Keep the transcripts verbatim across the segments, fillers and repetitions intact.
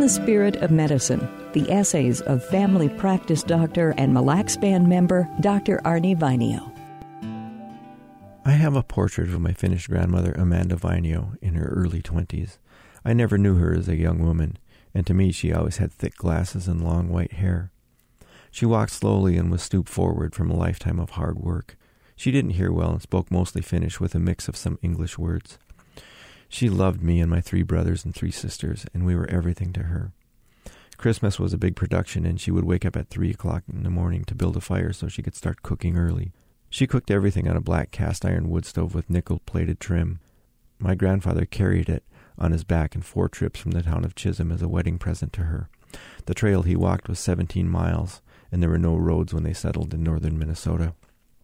the Spirit of Medicine, the essays of family practice doctor and Mille Lacs Band member Doctor Arnie Vainio. I have a portrait of my Finnish grandmother, Amanda Vainio, in her early twenties. I never knew her as a young woman, and to me she always had thick glasses and long white hair. She walked slowly and was stooped forward from a lifetime of hard work. She didn't hear well and spoke mostly Finnish with a mix of some English words. She loved me and my three brothers and three sisters, and we were everything to her. Christmas was a big production, and she would wake up at three o'clock in the morning to build a fire so she could start cooking early. She cooked everything on a black cast-iron wood stove with nickel-plated trim. My grandfather carried it on his back in four trips from the town of Chisholm as a wedding present to her. The trail he walked was seventeen miles, and there were no roads when they settled in northern Minnesota.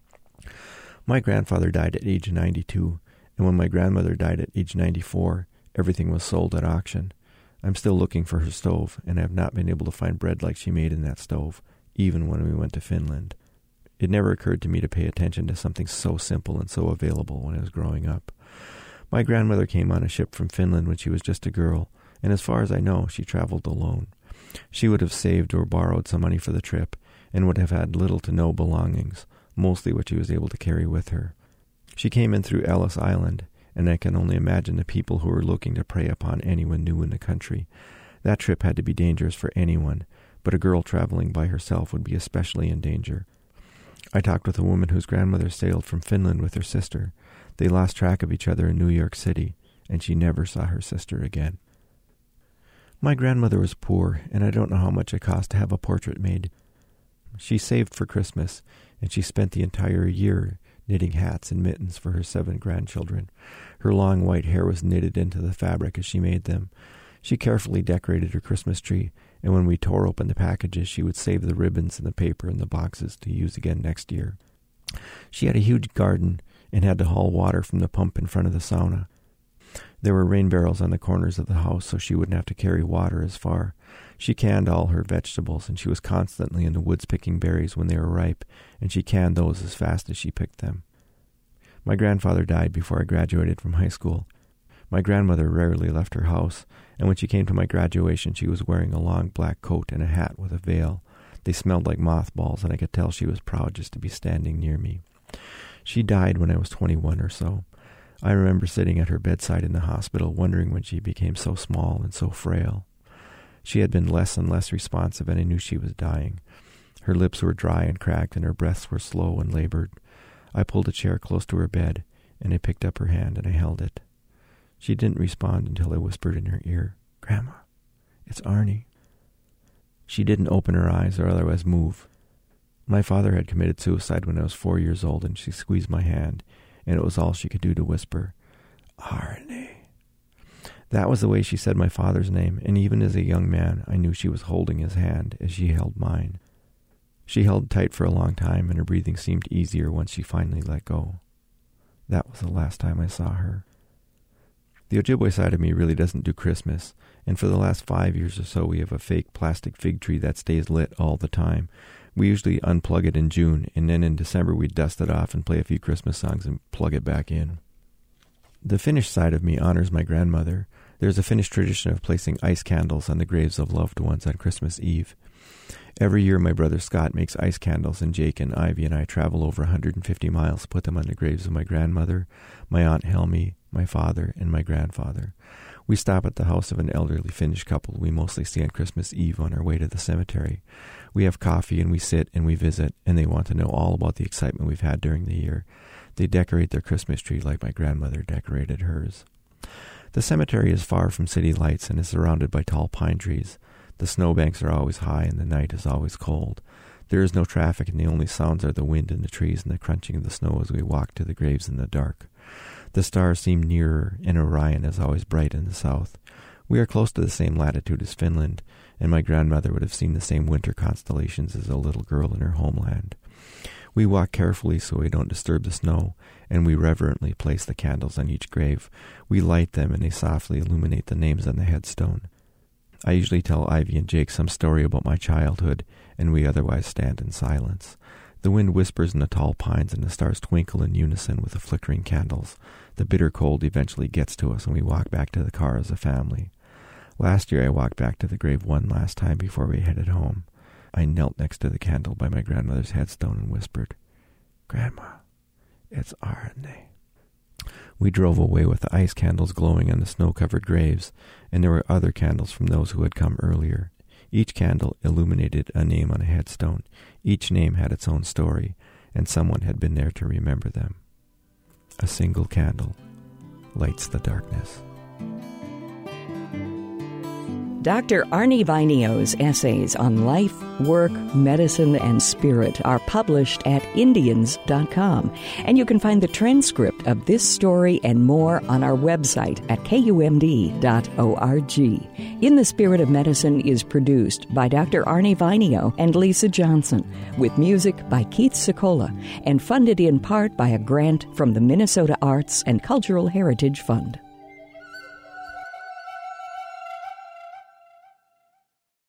My grandfather died at age ninety-two, and when my grandmother died at age ninety-four, everything was sold at auction. I'm still looking for her stove, and I have not been able to find bread like she made in that stove, even when we went to Finland. It never occurred to me to pay attention to something so simple and so available when I was growing up. My grandmother came on a ship from Finland when she was just a girl, and as far as I know, she traveled alone. She would have saved or borrowed some money for the trip, and would have had little to no belongings, mostly what she was able to carry with her. She came in through Ellis Island, and I can only imagine the people who were looking to prey upon anyone new in the country. That trip had to be dangerous for anyone, but a girl traveling by herself would be especially in danger. I talked with a woman whose grandmother sailed from Finland with her sister. They lost track of each other in New York City, and she never saw her sister again. My grandmother was poor, and I don't know how much it cost to have a portrait made. She saved for Christmas, and she spent the entire year knitting hats and mittens for her seven grandchildren. Her long white hair was knitted into the fabric as she made them. She carefully decorated her Christmas tree, and when we tore open the packages, she would save the ribbons and the paper and the boxes to use again next year. She had a huge garden and had to haul water from the pump in front of the sauna. There were rain barrels on the corners of the house, so she wouldn't have to carry water as far. She canned all her vegetables, and she was constantly in the woods picking berries when they were ripe, and she canned those as fast as she picked them. My grandfather died before I graduated from high school. My grandmother rarely left her house, and when she came to my graduation, she was wearing a long black coat and a hat with a veil. They smelled like mothballs, and I could tell she was proud just to be standing near me. She died when I was twenty-one or so. I remember sitting at her bedside in the hospital, wondering when she became so small and so frail. She had been less and less responsive, and I knew she was dying. Her lips were dry and cracked, and her breaths were slow and labored. I pulled a chair close to her bed, and I picked up her hand, and I held it. She didn't respond until I whispered in her ear, "Grandma, it's Arnie." She didn't open her eyes or otherwise move. My father had committed suicide when I was four years old, and she squeezed my hand, and it was all she could do to whisper, "Arnie." That was the way she said my father's name, and even as a young man, I knew she was holding his hand as she held mine. She held tight for a long time, and her breathing seemed easier once she finally let go. That was the last time I saw her. The Ojibwe side of me really doesn't do Christmas, and for the last five years or so we have a fake plastic fig tree that stays lit all the time. We usually unplug it in June, and then in December we dust it off and play a few Christmas songs and plug it back in. The Finnish side of me honors my grandmother. There's a Finnish tradition of placing ice candles on the graves of loved ones on Christmas Eve. Every year my brother Scott makes ice candles, and Jake and Ivy and I travel over one hundred fifty miles to put them on the graves of my grandmother, my Aunt Helmi, my father, and my grandfather. We stop at the house of an elderly Finnish couple we mostly see on Christmas Eve on our way to the cemetery. We have coffee, and we sit and we visit, and they want to know all about the excitement we've had during the year. They decorate their Christmas tree like my grandmother decorated hers. The cemetery is far from city lights and is surrounded by tall pine trees. The snowbanks are always high, and the night is always cold. There is no traffic, and the only sounds are the wind in the trees and the crunching of the snow as we walk to the graves in the dark. The stars seem nearer, and Orion is always bright in the south. We are close to the same latitude as Finland, and my grandmother would have seen the same winter constellations as a little girl in her homeland. We walk carefully so we don't disturb the snow, and we reverently place the candles on each grave. We light them, and they softly illuminate the names on the headstone. I usually tell Ivy and Jake some story about my childhood, and we otherwise stand in silence. The wind whispers in the tall pines, and the stars twinkle in unison with the flickering candles. The bitter cold eventually gets to us, and we walk back to the car as a family. Last year I walked back to the grave one last time before we headed home. I knelt next to the candle by my grandmother's headstone and whispered, "Grandma, it's Arne." We drove away with the ice candles glowing on the snow-covered graves, and there were other candles from those who had come earlier. Each candle illuminated a name on a headstone. Each name had its own story, and someone had been there to remember them. A single candle lights the darkness. Doctor Arne Vainio's essays on life, work, medicine, and spirit are published at Indians dot com. And you can find the transcript of this story and more on our website at K U M D dot org. In the Spirit of Medicine is produced by Doctor Arne Vainio and Lisa Johnson, with music by Keith Sicola, and funded in part by a grant from the Minnesota Arts and Cultural Heritage Fund.